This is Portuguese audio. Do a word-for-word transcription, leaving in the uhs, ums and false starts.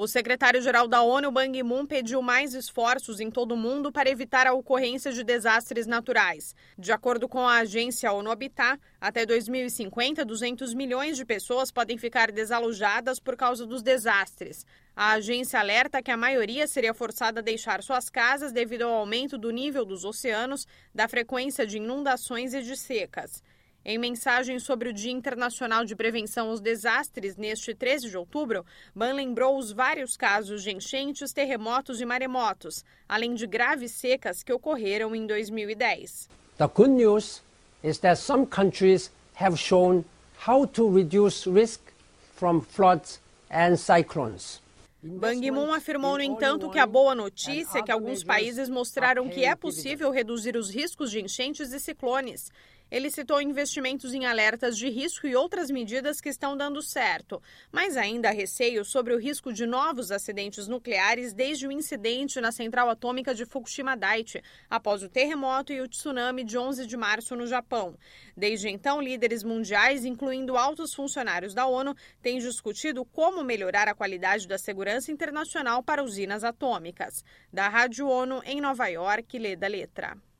O secretário-geral da ONU, Ban Ki-moon, pediu mais esforços em todo o mundo para evitar a ocorrência de desastres naturais. De acordo com a agência ONU Habitat, até dois mil e cinquenta, duzentos milhões de pessoas podem ficar desalojadas por causa dos desastres. A agência alerta que a maioria seria forçada a deixar suas casas devido ao aumento do nível dos oceanos, da frequência de inundações e de secas. Em mensagem sobre o Dia Internacional de Prevenção aos Desastres, neste treze de outubro, Ban lembrou os vários casos de enchentes, terremotos e maremotos, além de graves secas que ocorreram em dois mil e dez. The good news is that some countries have shown how to reduce risk from floods and cyclones. Ban Ki-moon afirmou, no entanto, que a boa notícia é que alguns países mostraram que é possível reduzir os riscos de enchentes e ciclones. Ele citou investimentos em alertas de risco e outras medidas que estão dando certo, mas ainda há receio sobre o risco de novos acidentes nucleares desde o incidente na central atômica de Fukushima Daiichi, após o terremoto e o tsunami de onze de março no Japão. Desde então, líderes mundiais, incluindo altos funcionários da ONU, têm discutido como melhorar a qualidade da segurança internacional para usinas atômicas. Da Rádio ONU, em Nova York, Leda Letra.